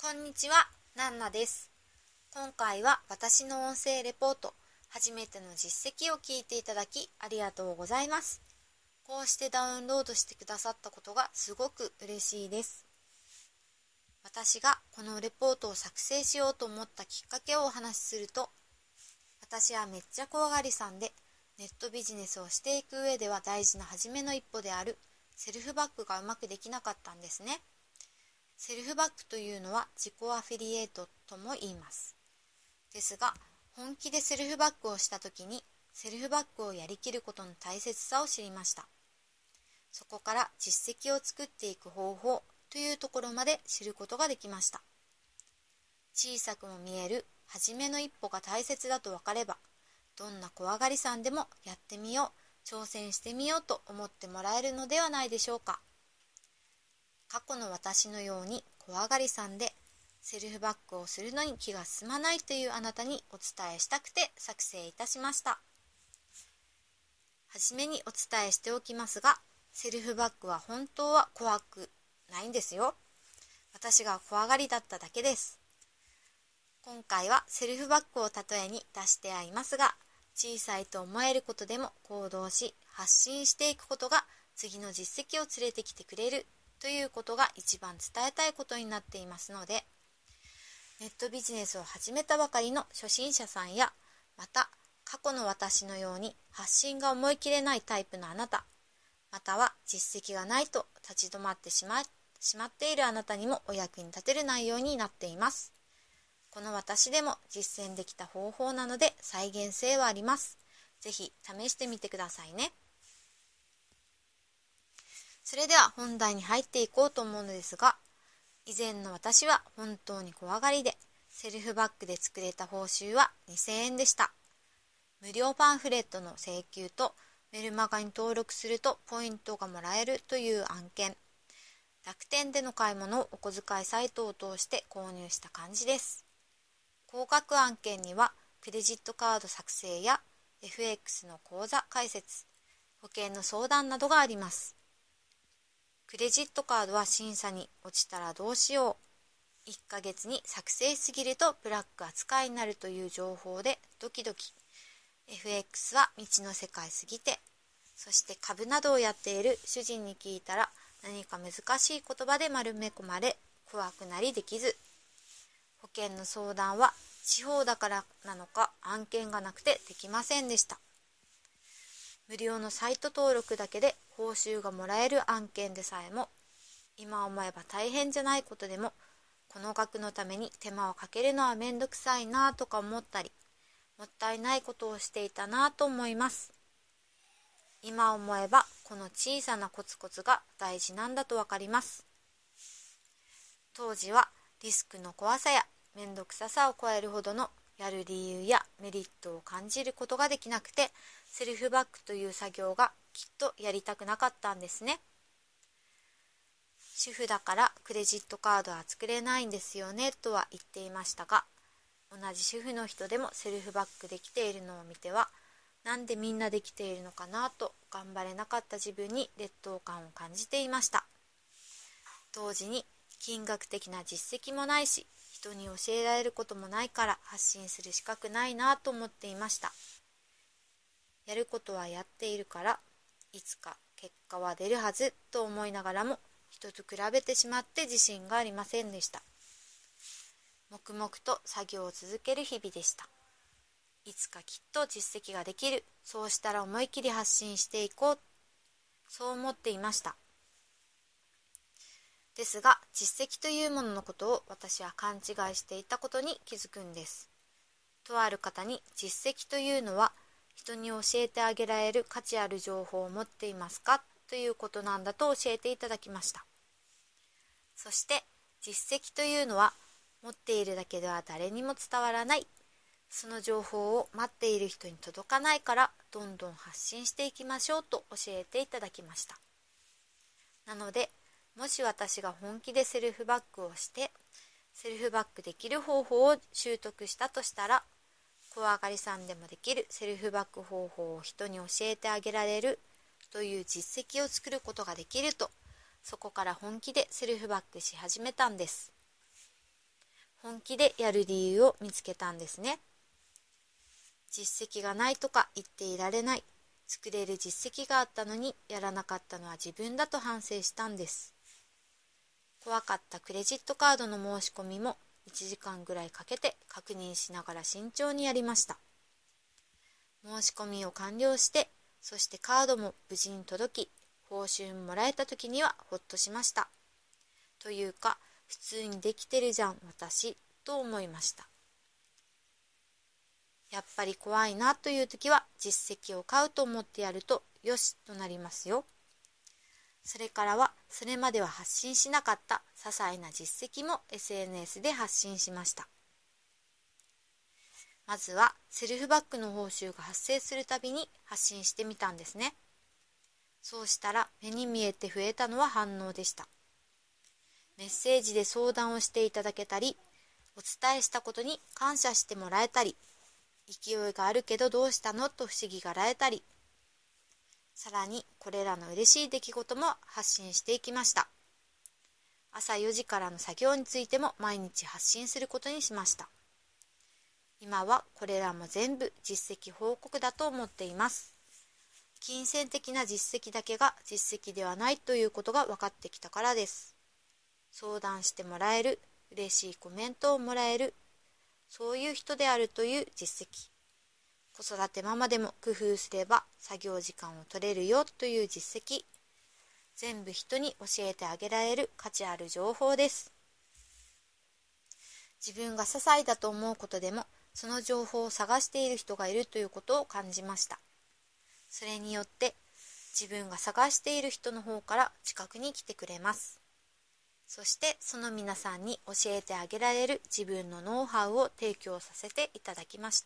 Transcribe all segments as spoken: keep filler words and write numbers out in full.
こんにちは、ナンナです。今回は私の音声レポート、初めての実績を聞いていただきありがとうございます。こうしてダウンロードしてくださったことがすごく嬉しいです。私がこのレポートを作成しようと思ったきっかけをお話しすると、私はめっちゃ怖がりさんで、ネットビジネスをしていく上では大事な初めの一歩であるセルフバックがうまくできなかったんですね。セルフバックというのは自己アフィリエイトとも言います。ですが、本気でセルフバックをしたときに、セルフバックをやりきることの大切さを知りました。そこから実績を作っていく方法というところまで知ることができました。小さくも見える初めの一歩が大切だと分かれば、どんな怖がりさんでもやってみよう、挑戦してみようと思ってもらえるのではないでしょうか。過去の私のように怖がりさんでセルフバックをするのに気が進まないというあなたにお伝えしたくて作成いたしました。はじめにお伝えしておきますが、セルフバックは本当は怖くないんですよ。私が怖がりだっただけです。今回はセルフバックを例えに出してありますが、小さいと思えることでも行動し発信していくことが次の実績を連れてきてくれるということが一番伝えたいことになっていますので、ネットビジネスを始めたばかりの初心者さんや、また過去の私のように発信が思い切れないタイプのあなた、または実績がないと立ち止まってしま、しまっているあなたにもお役に立てる内容になっています。この私でも実践できた方法なので再現性はあります。ぜひ試してみてくださいね。それでは本題に入っていこうと思うのですが、以前の私は本当に怖がりで、セルフバックで作れた報酬はにせんえんでした。無料パンフレットの請求とメルマガに登録するとポイントがもらえるという案件。楽天での買い物をお小遣いサイトを通して購入した感じです。高額案件にはクレジットカード作成や エフエックス の口座開設、保険の相談などがあります。クレジットカードは審査に落ちたらどうしよう。いっかげつに作成しすぎるとブラック扱いになるという情報でドキドキ。エフエックス は未知の世界すぎて。そして株などをやっている主人に聞いたら何か難しい言葉で丸め込まれ怖くなりできず。保険の相談は地方だからなのか案件がなくてできませんでした。無料のサイト登録だけで報酬がもらえる案件でさえも、今思えば大変じゃないことでも、この額のために手間をかけるのはめんどくさいなとか思ったり、もったいないことをしていたなと思います。今思えばこの小さなコツコツが大事なんだとわかります。当時はリスクの怖さやめんどくささを超えるほどのやる理由やメリットを感じることができなくて、セルフバックという作業がきっとやりたくなかったんですね。主婦だからクレジットカードは作れないんですよねとは言っていましたが、同じ主婦の人でもセルフバックできているのを見ては、なんでみんなできているのかなと頑張れなかった自分に劣等感を感じていました。同時に金額的な実績もないし、人に教えられることもないから発信する資格ないなと思っていました。やることはやっているから、いつか結果は出るはずと思いながらも、人と比べてしまって自信がありませんでした。黙々と作業を続ける日々でした。いつかきっと実績ができる、そうしたら思い切り発信していこう、そう思っていました。ですが、実績というもののことを私は勘違いしていたことに気づくんです。とある方に実績というのは、人に教えてあげられる価値ある情報を持っていますかということなんだと教えていただきました。そして実績というのは持っているだけでは誰にも伝わらない、その情報を待っている人に届かないからどんどん発信していきましょうと教えていただきました。なのでもし私が本気でセルフバックをしてセルフバックできる方法を習得したとしたら、怖がりさんでもできるセルフバック方法を人に教えてあげられるという実績を作ることができると、そこから本気でセルフバックし始めたんです。 本気でやる理由を見つけたんですね。実績がないとか言っていられない。作れる実績があったのにやらなかったのは自分だと反省したんです。怖かったクレジットカードの申し込みもいちじかんぐらいかけて確認しながら慎重にやりました。申し込みを完了して、そしてカードも無事に届き、報酬ももらえた時にはほっとしました。というか、普通にできてるじゃん私と思いました。やっぱり怖いなという時は実績を買うと思ってやるとよしとなりますよ。それからはそれまでは発信しなかった些細な実績も エスエヌエス で発信しました。まずはセルフバックの報酬が発生するたびに発信してみたんですね。そうしたら目に見えて増えたのは反応でした。メッセージで相談をしていただけたり、お伝えしたことに感謝してもらえたり、勢いがあるけどどうしたのと不思議がられたり、さらにこれらの嬉しい出来事も発信していきました。朝よじからの作業についても毎日発信することにしました。今はこれらも全部実績報告だと思っています。金銭的な実績だけが実績ではないということが分かってきたからです。相談してもらえる、嬉しいコメントをもらえる、そういう人であるという実績。子育てママでも工夫すれば作業時間を取れるよという実績。全部人に教えてあげられる価値ある情報です。自分が些細だと思うことでも、その情報を探している人がいるということを感じました。それによって自分が探している人の方から近くに来てくれます。そしてその皆さんに教えてあげられる自分のノウハウを提供させていただきました。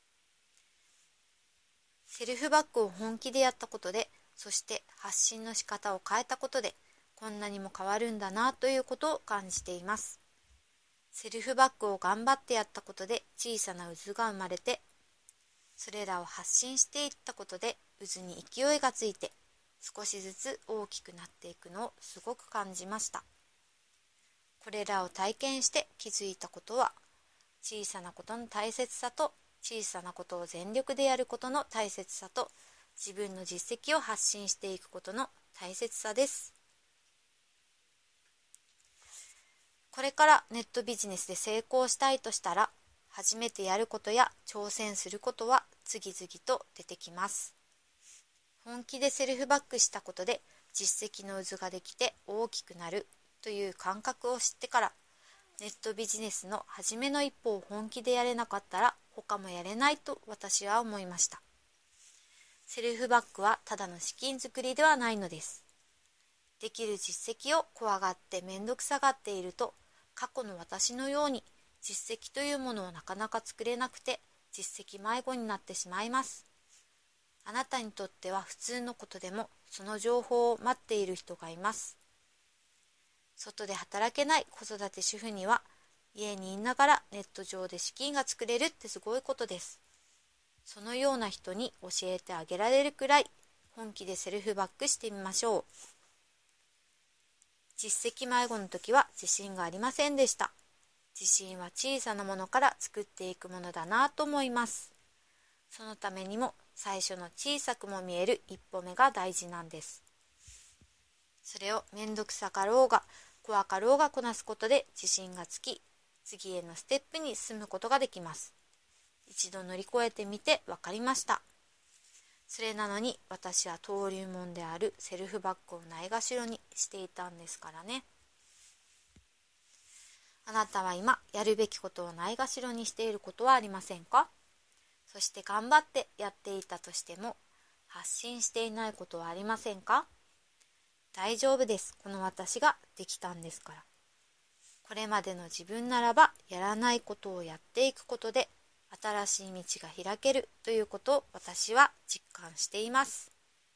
セルフバッグを本気でやったことで、そして発信の仕方を変えたことで、こんなにも変わるんだなということを感じています。セルフバッグを頑張ってやったことで小さな渦が生まれて、それらを発信していったことで渦に勢いがついて、少しずつ大きくなっていくのをすごく感じました。これらを体験して気づいたことは、小さなことの大切さと、小さなことを全力でやることの大切さと、自分の実績を発信していくことの大切さです。これからネットビジネスで成功したいとしたら、初めてやることや挑戦することは次々と出てきます。本気でセルフバックしたことで実績の渦ができて大きくなるという感覚を知ってから、ネットビジネスの初めの一歩を本気でやれなかったら他もやれないと私は思いました。セルフバックはただの資金作りではないのです。できる実績を怖がってめんどくさがっていると、過去の私のように実績というものをなかなか作れなくて実績迷子になってしまいます。あなたにとっては普通のことでもその情報を待っている人がいます。外で働けない子育て主婦には、家にいながらネット上で資金が作れるってすごいことです。そのような人に教えてあげられるくらい本気でセルフバックしてみましょう。実績迷子の時は自信がありませんでした。自信は小さなものから作っていくものだなと思います。そのためにも最初の小さくも見える一歩目が大事なんです。それをめんどくさかろうが怖かろうがこなすことで自信がつき、次へのステップに進むことができます。一度乗り越えてみて分かりました。それなのに私は登竜門であるセルフバックをないがしろにしていたんですからね。あなたは今やるべきことをないがしろにしていることはありませんか？そして頑張ってやっていたとしても発信していないことはありませんか？大丈夫です。この私ができたんですから。これまでの自分ならばやらないことをやっていくことで新しい道が開けるということを私は実感しています。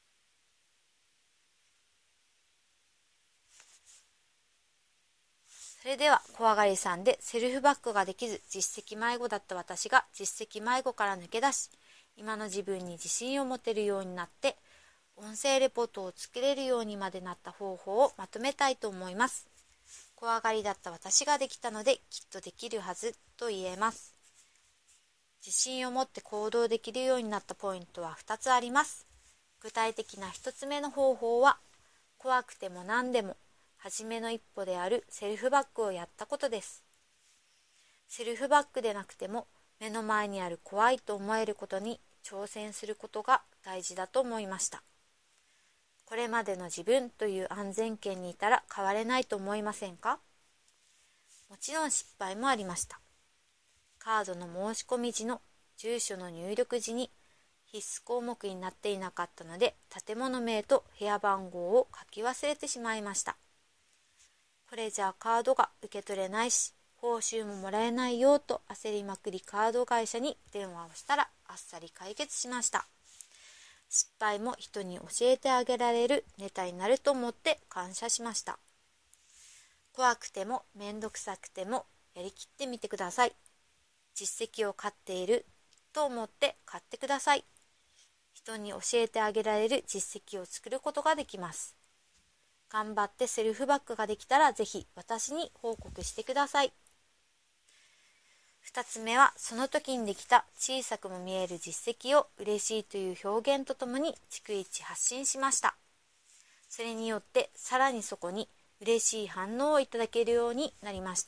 それでは怖がりさんでセルフバックができず実績迷子だった私が実績迷子から抜け出し、今の自分に自信を持てるようになって音声レポートを作れるようにまでなった方法をまとめたいと思います。 怖がりだった私ができたのできっとできるはずと言えます。自信を持って行動できるようになったポイントはふたつあります。具体的なひとつめの方法は、怖くても何でも初めの一歩であるセルフバックをやったことです。セルフバックでなくても目の前にある怖いと思えることに挑戦することが大事だと思いました。これまでの自分という安全圏にいたら変われないと思いませんか？もちろん失敗もありました。カードの申し込み時の住所の入力時に必須項目になっていなかったので、建物名と部屋番号を書き忘れてしまいました。これじゃあカードが受け取れないし、報酬ももらえないよと焦りまくりカード会社に電話をしたらあっさり解決しました。失敗も人に教えてあげられるネタになると思って感謝しました。怖くてもめんどくさくてもやりきってみてください。実績を買っていると思って買ってください。人に教えてあげられる実績を作ることができます。頑張ってセルフバックができたらぜひ私に報告してください。二つ目は、その時にできた小さくも見える実績を嬉しいという表現とともに逐一発信しました。それによってさらにそこに嬉しい反応をいただけるようになりました。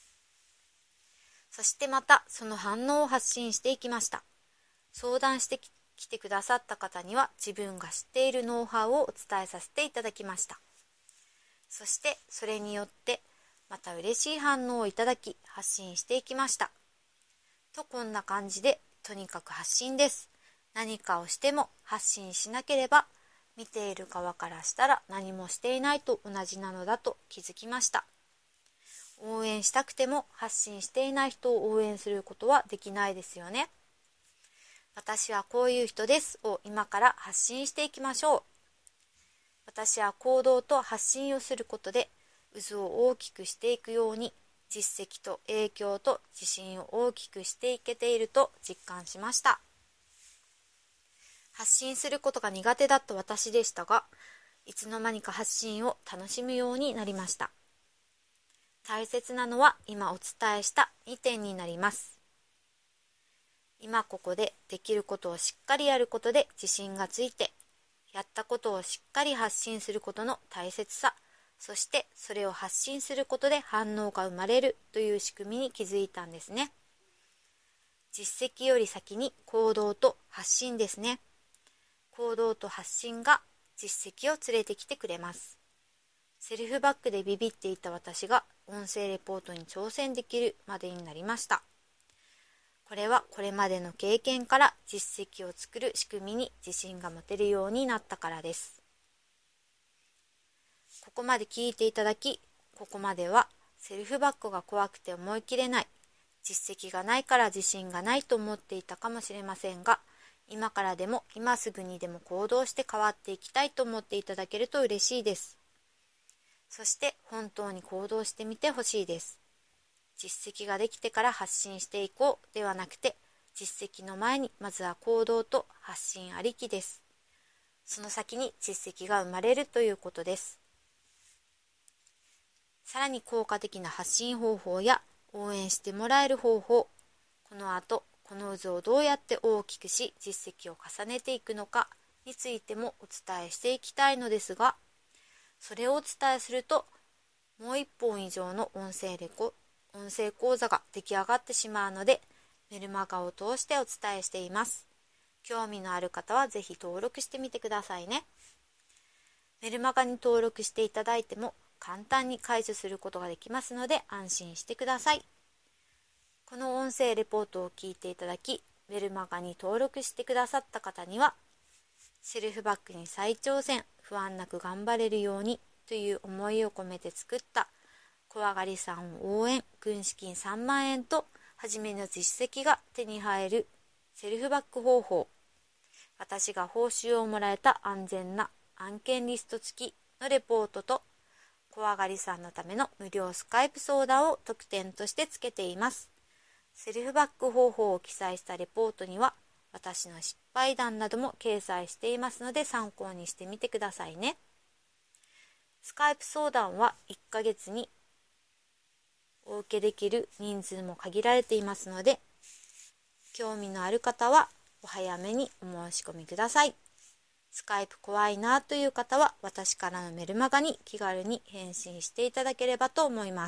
そしてまたその反応を発信していきました。相談してきてくださった方には自分が知っているノウハウをお伝えさせていただきました。そしてそれによってまた嬉しい反応をいただき発信していきました。とこんな感じでとにかく発信です。何かをしても発信しなければ見ている側からしたら何もしていないと同じなのだと気づきました。応援したくても発信していない人を応援することはできないですよね。私はこういう人ですを今から発信していきましょう。私は行動と発信をすることで渦を大きくしていくように実績と影響と自信を大きくしていけていると実感しました。発信することが苦手だった私でしたが、いつの間にか発信を楽しむようになりました。大切なのは今お伝えしたにてんになります。今ここでできることをしっかりやることで自信がついて、やったことをしっかり発信することの大切さ、そしてそれを発信することで反応が生まれるという仕組みに気づいたんですね。実績より先に行動と発信ですね。行動と発信が実績を連れてきてくれます。セルフバックでビビっていた私が音声レポートに挑戦できるまでになりました。これはこれまでの経験から実績を作る仕組みに自信が持てるようになったからです。ここまで聞いていただき、ここまではセルフバックが怖くて思い切れない、実績がないから自信がないと思っていたかもしれませんが、今からでも今すぐにでも行動して変わっていきたいと思っていただけると嬉しいです。そして本当に行動してみてほしいです。実績ができてから発信していこうではなくて、実績の前にまずは行動と発信ありきです。その先に実績が生まれるということです。さらに効果的な発信方法や応援してもらえる方法、この後この渦をどうやって大きくし実績を重ねていくのかについてもお伝えしていきたいのですが、それをお伝えするともう一本以上の音声レコ音声講座が出来上がってしまうので、メルマガを通してお伝えしています。興味のある方はぜひ登録してみてくださいね。メルマガに登録していただいても簡単に解除することができますので安心してください。この音声レポートを聞いていただき、メルマガに登録してくださった方には、セルフバックに再挑戦、不安なく頑張れるようにという思いを込めて作った怖がりさんを応援軍資金さんまんえんと初めの実績が手に入るセルフバック方法、私が報酬をもらえた安全な案件リスト付きのレポートと怖がりさんのための無料スカイプ相談を特典として付けています。セルフバック方法を記載したレポートには私の失敗談なども掲載していますので参考にしてみてくださいね。スカイプ相談はいっかげつに受けできる人数も限られていますので、興味のある方はお早めにお申し込みください。スカイプ怖いなという方は私からのメルマガに気軽に返信していただければと思います。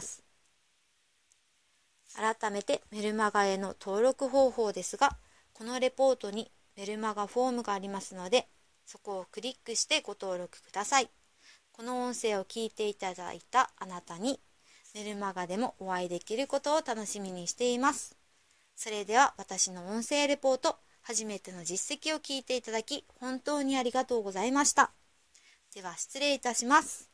改めてメルマガへの登録方法ですが、このレポートにメルマガフォームがありますので、そこをクリックしてご登録ください。この音声を聞いていただいたあなたにメルマガでもお会いできることを楽しみにしています。それでは私の音声レポート、初めての実績を聞いていただき本当にありがとうございました。では失礼いたします。